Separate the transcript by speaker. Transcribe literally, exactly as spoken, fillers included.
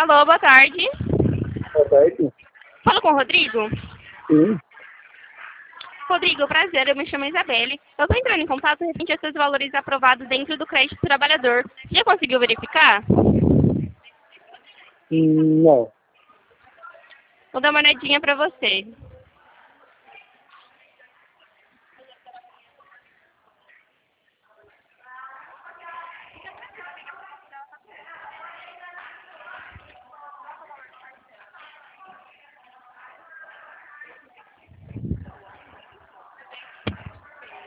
Speaker 1: Alô, boa tarde.
Speaker 2: Boa tarde.
Speaker 1: Fala com o Rodrigo?
Speaker 2: Sim.
Speaker 1: Rodrigo, prazer, eu me chamo Isabelle. Eu estou entrando em contato referente a seus valores aprovados dentro do crédito trabalhador. Você já conseguiu verificar?
Speaker 2: Hum, Não.
Speaker 1: Vou dar uma olhadinha para você.